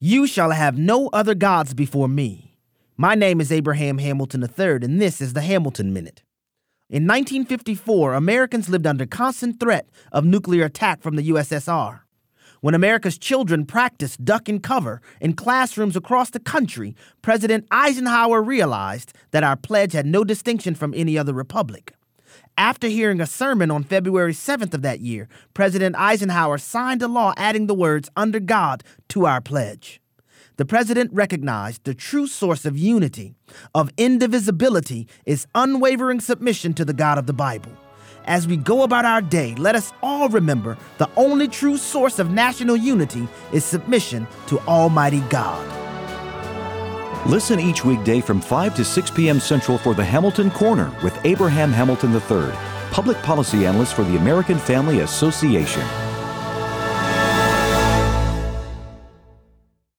You shall have no other gods before me. My name is Abraham Hamilton III, and this is the Hamilton Minute. In 1954, Americans lived under constant threat of nuclear attack from the USSR. When America's children practiced duck and cover in classrooms across the country, President Eisenhower realized that our pledge had no distinction from any other republic. After hearing a sermon on February 7th of that year, President Eisenhower signed a law adding the words "under God" to our pledge. The president recognized the true source of unity, of indivisibility, is unwavering submission to the God of the Bible. As we go about our day, let us all remember the only true source of national unity is submission to Almighty God. Listen each weekday from 5 to 6 p.m. Central for the Hamilton Corner with Abraham Hamilton III, public policy analyst for the American Family Association.